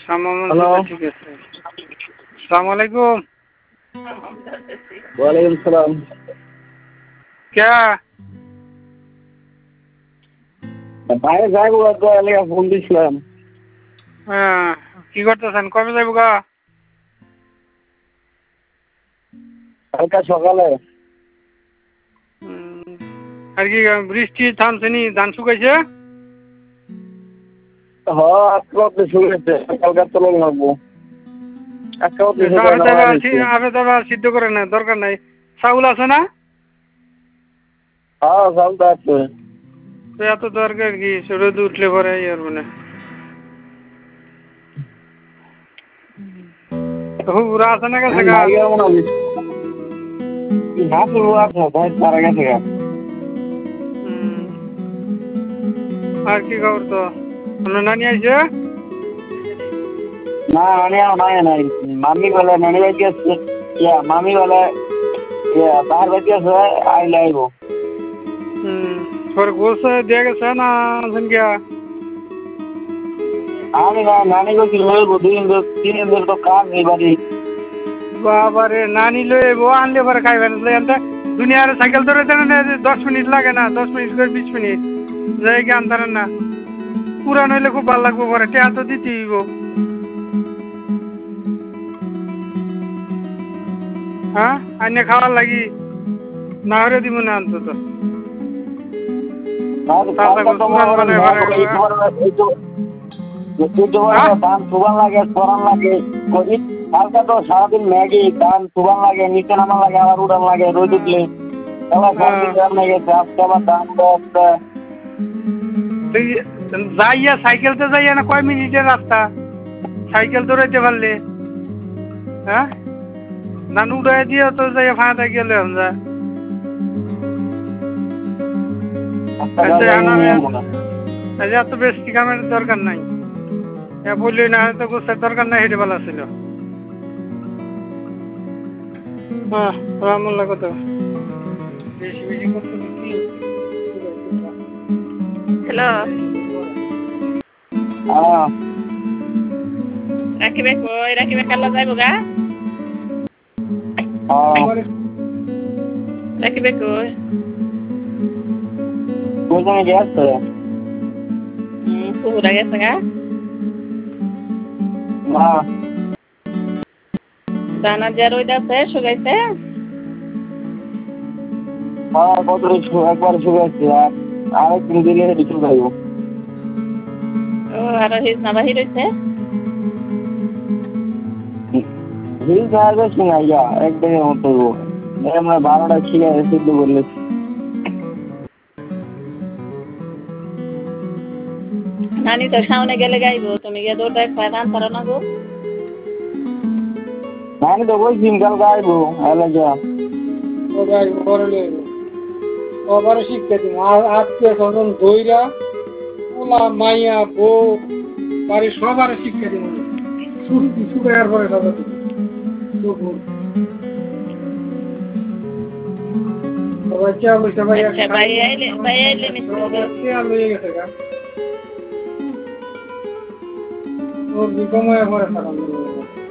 Hello, ঠিক আছে। আসসালামু আলাইকুম। ওয়ালাইকুম সালাম। কে বাইরে যাইবো ফোন দিছিলাম। কি করতেছেন? কবে যাইব গা? কালকা সকালে। আর কি বৃষ্টি থামছেনি? ধান শুকাইছে? আজকে শুরু হয়েছে, কালকার তো লোক লাগবো। আবে তবে সিদ্ধ করে না, দরকার নাই। চাউল আছে না? হ্যাঁ, চাল তো আছে। তো এত দরকার কি? রোদ উঠলে পরে আর মানে হুবুরা আছে না গেছে গা? আর কি খবর তো? আপনার নানি আইছে? না, নাই। মামি বলে নানি বাড়ি আছে, মামি বলে বাহার বাড়ি আছে, আইলে আইব। তোর গোস দিয়ে গেছে না গিয়া? আমি না, নানি গেছি লইব 2 দিন 3 দিন ধরে তো কাজ নেই বাড়ি। বাবারে, নানি লই এবো, আনলে পরে খাইবেন। দুনিয়ার সাইকেল ধরে দেন না, 10 মিনিট লাগে না, 10 মিনিট করে 20 মিনিট যাই কি আনতারেন না? পুরান হইলে খুব ভালো লাগবো, পরে টেয়া তো দিতে হইব। হ্যাঁ, আইনে খাওয়ার লাগি না হলে দিব না অন্তত। ধান সুবান লাগে, পরান লাগে, কালকে তো সারাদিন ম্যাগি, ধান সুবান লাগে, নিচে নামা লাগে, আবার উড়ান লাগে, রোদ উঠলে যাইয়া সাইকেল তো যাইয়া না, কয় মিনিটের রাস্তা সাইকেল দৌড়াইতে পারলে? হ্যাঁ, না উড়াই দিয়ে তো যাইয়া ফাঁটা গেলে যা। এত বেশি কামের দরকার নাই, বললি না হয়তো গোসের দরকার নাই, হেঁটে ভালো ছিল। হ্যাঁ, রামুল্লা কত বেশি বেশি করতে কি? হ্যালো, রাখিবে কই? রাখিবে কালা যাইব গা? রাখিবে কই? গেছে পুহুরা গেছে গা? দানা যে রইদ আছে শুকাইছে? একবার শুকাইছে, আর একদিন দিলে শুকাইব। ও, আর হিজ না বাহির হইছে? একদিনের মতো আমরা 12টা ছিঁড়ে সিদ্ধ করলে। নানি তো সামনে গেলে গাইব, তুমি গিয়ে দৌড়টা খায় রান পারো না গো? নানি তো বলছি কালকে আইবো, আইলে যা ওবারে শিক্ষা দিব। আত্মীয় স্বজন দইরা পোলা মাইয়া বউ বাড়ির সবার শিক্ষা দিব। শুকাইয়ার পরে সবার ভাই আইলে নিশ্চয় গেছে গা। ওর বিকময় পরে থাকা